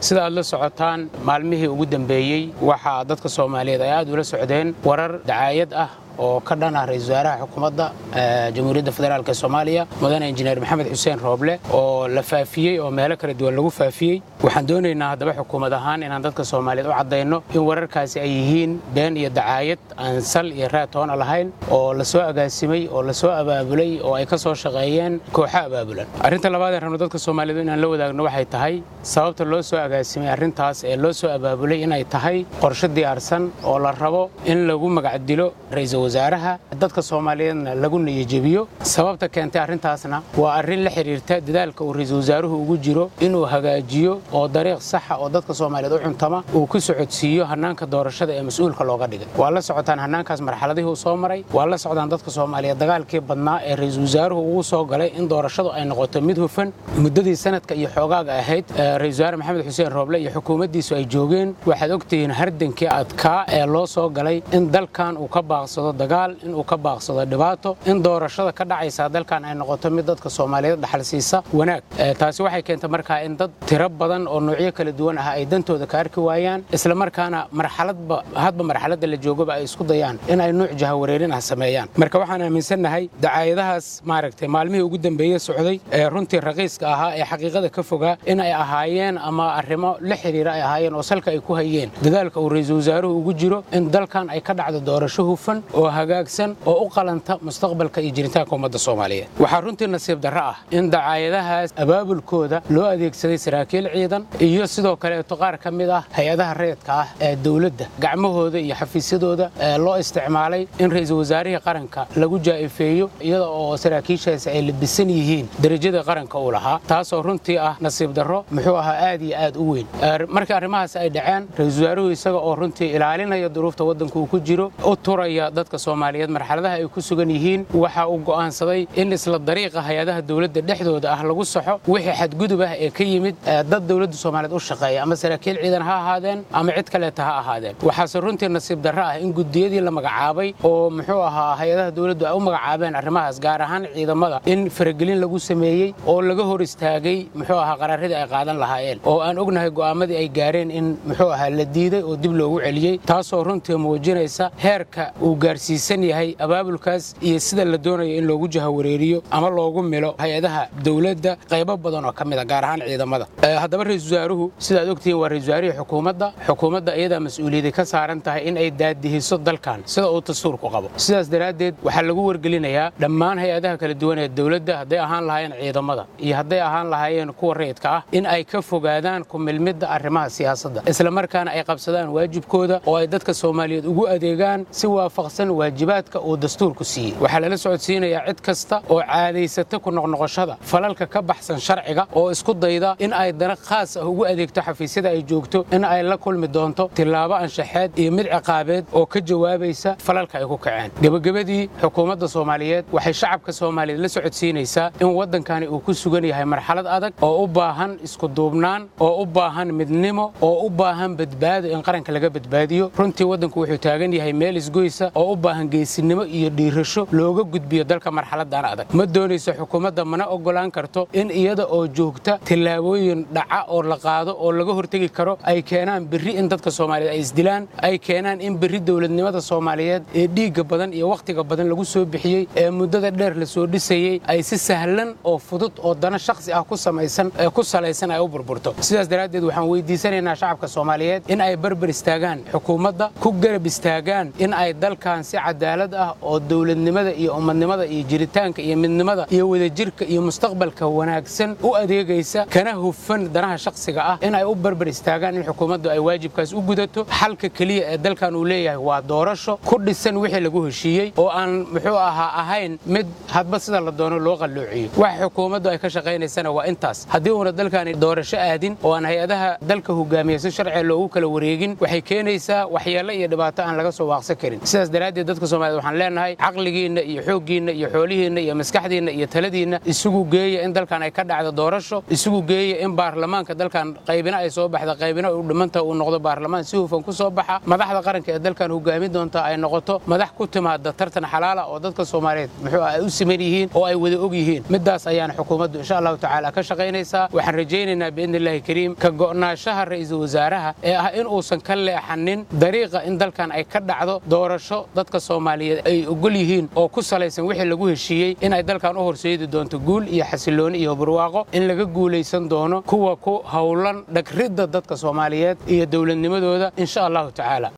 sida aad la socotaan maalmihii ugu dambeeyay waxa dadka Soomaaliyeed ay aad ula socdeen warar dacaayad ah oo ka dhan ah ra'iisul wasaaraha xukuumadda Jamhuuriyadda Federaalka Soomaaliya mudane injineer Maxamed Xuseen Rooble oo la faafiyay oo meelo kala duwan lagu faafiyay waxaan doonaynaa hadaba xukuumad ahaan inaan dadka Soomaaliyeed u cadeyno in wararkaasi ay yihiin been iyo dacaayad aan sal iyo raatoon lahayn oo la soo agaasimay oo la soo abaabulay oo ay ka soo shaqeeyeen kooxo abaabulan arinta labaad ee rabno dadka Soomaaliyeed inaan la wadaagno waxay tahay sababta loo soo agaasimay arintaas ee loo soo abaabulay inay tahay qorshe diyaarsan oo la rabo in lagu magac dilo ra'iisul wasaaraha dadka Soomaaliyeedna lagu niyajibiyo sababta keentay arintaasna waa arin la xiriirta dadaalka uu ra'iisul wasaaruhu ugu jiro inuu hagaajiyo oo dariiq sax ah oo dadka Soomaaliyeed u cuntama uu ku socodsiiyo hanaanka doorashada ee mas'uulka looga dhigay waa la socotaan hanaankaas marxaladii uu soo maray waa la socdaan dadka Soomaaliyeed dagaalkii badnaa ee ra'iisul wasaaruhu uu soo galay in doorashadu ay noqoto mid hufan muddadii sanadka iyo xoogaaga ahayd ra'iisul wasaare Maxamed Xuseen Rooble iyo xukuumaddiisu ay joogeen waxaad ogtihiin hardankii adkaa ee loo soo galay in dalkan uu ka baaqsado dagaal in uu ka baaqsado dhibaato in doorashada ka dhacaysa dalkan ay noqoto mid dadka Soomaaliyeed dhaxal siisa wanaag taasi waxay keentay markaa in dad tiro badan oo noocyo kala duwan ah ay dantooda ka arki waayaan isla markaana marxaladda la joogaba ay isku dayaan in ay nooc jahawareerin ah sameeyaan marka waxaan aaminsanahay dacaayadahaas maaragtay maalmihii ugu dambeeyay socday ee runtii raqiiska ahaa ee xaqiiqada ka fogaa in ay ahaayeen ama arrimo la xiriira ay ahaayeen oo salka ay ku hayeen dadaalka uu ra'iisul wasaaruhu ugu jiro in dalkan ay ka dhacdo doorasho hufan oo hagaagsan oo u qalanta mustaqbalka iyo jiritaanka ummadda Soomaaliyeed waxa runtii nasiib darro ah in dacaayadahaas abaabulkooda loo adeegsaday saraakiil ciidan iyo sidoo kale qaar ka mid ah hay'adaha rayidka ah ee dawladda gacmahooda iyo xafiisyadooda loo isticmaalay in ra'iisul wasaaraha qaranka lagu jaa'ifeeyo iyada oo saraakiishaas ay labisan yihiin darajada qaranka uu lahaa taas oo runtii ah nasiib darro muxuu ahaa aad iyo aad u weyn marka arrimahaas ay dhaceen ra'iisul wasaaruhu isaga oo runtii ilaalinaya duruufta waddanka uu ku jiro u turaya dadka Soomaaliyeed marxaladaha ay ku sugan yihiin waxa uu go'aansaday in isla dariiqa hay'adaha dawladda dhexdooda ah lagu saxo wixii xadgudub ah ee ka yimid dad dawladda Soomaaliyeed u shaqeeya ama saraakiil ciidan ha ahaadeen ama cid kale ha ahaadeen waxa runtii nasiib darro ah in gudiyadii la magacaabay oo muxuu ahaa hay'adaha dawladdu ay u magacaabeen arrimahaas gaar ahaan ciidamada in faragelin lagu sameeyay oo laga hor istaagay muxuu ahaa qaraaradii ay qaadan lahaayeen oo aan ognahay go'aamadii ay gaareen in muxuu ahaa la diiday oo dib loogu celiyay taasoo runtii muujinaysa heerka uu gaarsiisan yahay abaabulkaas iyo sida la doonayo in loogu jahawareeriyo ama loogu milo hay'adaha dawladda qaybo badan oo kamid ah gaar ahaan ciidamada haddaba ra'iisul wasaaruhu sida aad ogtihiin waa ra'iisul wasaaraha xukuumadda iyada mas'uuliyad ka saaran tahay in ay daadihiso dalkan sida uu dastuurku qabo sidaas daraadeed waxa lagu wargelinayaa dhammaan hay'adaha kala duwan ee dawladda haday ahaan lahaayeen ciidamada iyo haday ahaan lahaayeen kuwa rayidka ah in ay ka fogaadaan ku milmidda arrimaha siyaasadda isla markaana ay qabsadaan waajibkooda oo ay dadka Soomaaliyeed ugu adeegaan si waafaqsan waajibaadka uu dastuurku siiyay waxa la socodsiinayaa cid kasta oo caadaysata ku noqnoqoshada falalka ka baxsan sharciga oo isku dayda in ay dana khaas ah ugu adeegto xafiisyada ay joogto in ay la kulmi doonto tilaabo anshaxeed iyo mid ciqaabeed oo ka jawaabaysa falalka ay ku kaceen gabagabadii xukuumadda Soomaaliyeed waxay shacabka Soomaaliyeed la socodsiinaysaa in waddankani uu ku sugan yahay marxalad adag oo u baahan isku duubnaan oo u baahan midnimo oo u baahan badbaado in qaranka laga badbaadiyo runtii waddanku wuxuu taagan yahay meel isgoysa oo u baahan geesinimo iyo dhiirasho looga gudbiyo dalka marxaladan adag ma doonayso xukuumadda mana ogolaan karto in iyada oo joogta tilaabooyin dhaca oo la qaado oo laga hortagi karo ay keenaan birri in dadka Soomaaliyeed ay isdilaan ay keenaan in birri dawladnimada Soomaaliyeed ee dhiiga badan iyo waqtiga badan lagu soo bixiyay ee muddada dheer la soo dhisayay ay si sahlan oo fudud oo dana shakhsi ah ku salaysan ay u burburto sidaas daraadeed waxaan weydiisanaynaa shacabka Soomaaliyeed in ay barbar istaagaan xukuumadda ku garab istaagaan in ay dalkan si cadaalad ah oo dawladnimada iyo ummadnimada iyo jiritaanka iyo midnimada iyo wadajirka iyo mustaqbalka wanaagsan u adeegaysa kana hufan danaha shakhsiga ah in ay u barbar istaagaan in xukuumaddu ay waajibkaas u gudato xalka kaliya ee dalkan uu leeyahay waa doorasho ku dhisan wixii lagu heshiiyay oo aan muxuu ahayn mid hadba sida la doono loo qalloociyo waxa xukuumaddu ay ka shaqeynaysana waa intaas haddii uuna dalkan doorasho aadin oo aan hay'adaha dalka hogaamiyay si sharci loogu kala wareegin waxay keenaysaa waxyeello iyo dhibaato aan laga soo waaqsan karin sidaas daraadeed daraaddeed dadka Soomaaliyeed waxaan leenahay caqligiina iyo xooggiina iyo xoolihiina iyo maskaxdiina iyo taladiina isugu geeya in dalkan ay ka dhacdo doorasho isugu geeya in baarlamaanka dalkan qaybina ay soo baxdo qaybina uu dhimanta uu noqdo baarlamaan si hufan ku soo baxa madaxda qaranka ee dalkan hogaamin doonta ay noqoto madax ku timaada tartan xalaal ah oo dadka Soomaaliyeed ay u siman yihiin oo ay wada og yihiin midaas ayaan xukuumaddu insha Allah taala ka shaqeynaysaa waxaan rajaynaynaa biidnillaahi kariim ka go'naanshaha ra'iisul wasaaraha ee ah in uusan ka leexanin dariiqa in dalkan ay ka dhacdo doorasho dadka Soomaaliyeed ay ogol yihiin oo ku salaysan wixii lagu heshiiyay in ay dalkan u horseedi doonto guul iyo xasilooni iyo barwaaqo in laga guuleysan doono kuwa ku hawlan dhagridda dadka Soomaaliyeed iyo dawladnimadooda insha Allah taala